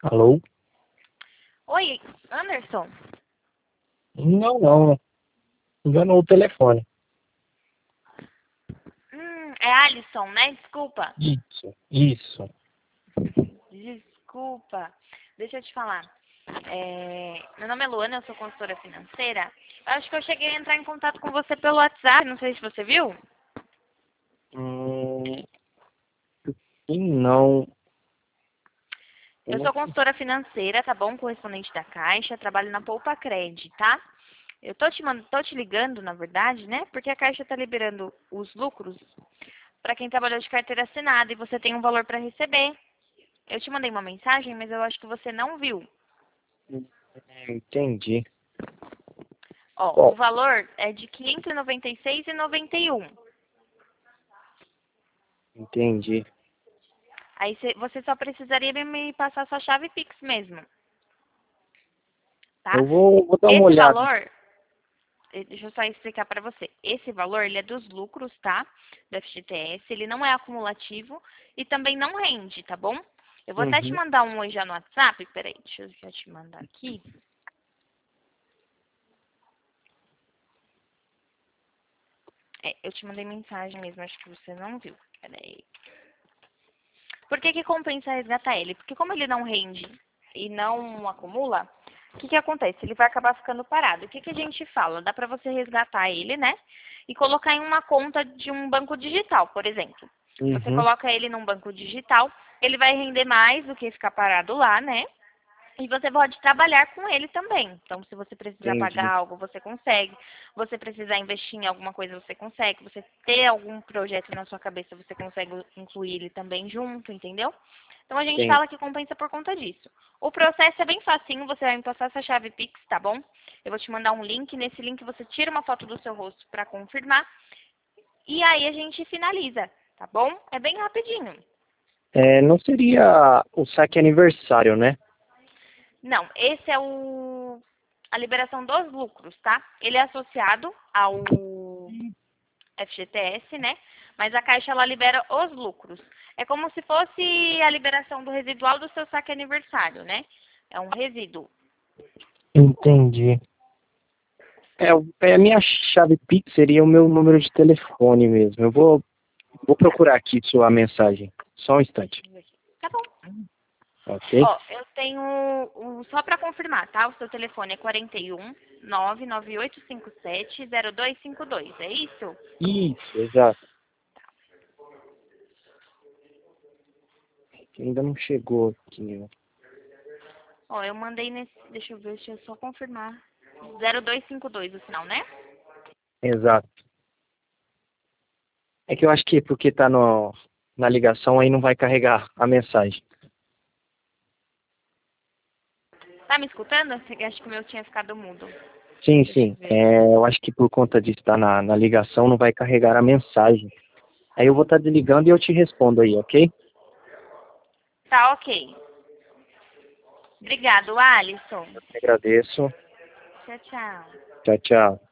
Alô? Oi, Anderson. Não, não. Enganou o telefone. É Alisson, né? Desculpa. Isso. Desculpa. Deixa eu te falar. Meu nome é Luana, eu sou consultora financeira. Eu acho que eu cheguei a entrar em contato com você pelo WhatsApp, não sei se você viu. Hum, e não. Eu Eu não sou consultora financeira, tá bom? Correspondente da Caixa, trabalho na Poupa Cred, tá? Eu tô te ligando, na verdade, né? Porque a Caixa tá liberando os lucros para quem trabalhou de carteira assinada e você tem um valor para receber. Eu te mandei uma mensagem, mas eu acho que você não viu. entendi. Ó, o Bom, valor é de R$ 596,91. entendi. Aí você só precisaria me passar sua chave Pix mesmo, tá? Eu vou dar uma Esse olhada. valor, deixa eu só explicar para você. Esse valor, ele é dos lucros, tá? Do FGTS, ele não é acumulativo e também não rende, tá bom? Eu vou até te Uhum. mandar um oi já no WhatsApp. Peraí, deixa eu já te mandar aqui. Eu te mandei mensagem mesmo, acho que você não viu. Peraí. Por que que compensa resgatar ele? Porque como ele não rende e não acumula, o que que acontece? Ele vai acabar ficando parado. O que que a gente fala? Dá para você resgatar ele, né? E colocar em uma conta de um banco digital, por exemplo. Você Uhum. coloca ele num banco digital, ele vai render mais do que ficar parado lá, né? E você pode trabalhar com ele também. Então, se você precisar pagar Entendi. algo, você consegue. Você precisar investir em alguma coisa, você consegue. Você ter algum projeto na sua cabeça, você consegue incluir ele também junto, entendeu? Então, a gente Entendi. fala que compensa por conta disso. O processo é bem facinho, você vai me passar essa chave Pix, tá bom? Eu vou te mandar um link. Nesse link, você tira uma foto do seu rosto para confirmar. E aí, a gente finaliza, tá bom? É bem rapidinho. Não seria o saque aniversário, né? Não, esse é a liberação dos lucros, tá? Ele é associado ao FGTS, né? Mas a Caixa ela libera os lucros. É como se fosse a liberação do residual do seu saque aniversário, né? É um resíduo. Entendi. A minha chave Pix seria o meu número de telefone mesmo. Vou Tá, procurar aqui sua mensagem. Só um instante. tá bom. Ok? Ó, eu tenho só para confirmar, tá? O seu telefone é 41 99857 0252, é isso? Isso, exato. Ainda não chegou aqui, ó. Ó, eu mandei nesse, deixa eu só confirmar. 0252 o final, né? Exato. É que eu acho que porque tá na ligação aí não vai carregar a mensagem. Tá me escutando? Acho que o meu tinha ficado mudo. Sim, Deixa eu sim. ver. Eu acho que por conta disso estar na ligação não vai carregar a mensagem. Aí eu vou estar desligando e eu te respondo aí, ok? Tá, ok. Obrigado, Alisson. Agradeço. Tchau, tchau. Tchau, tchau.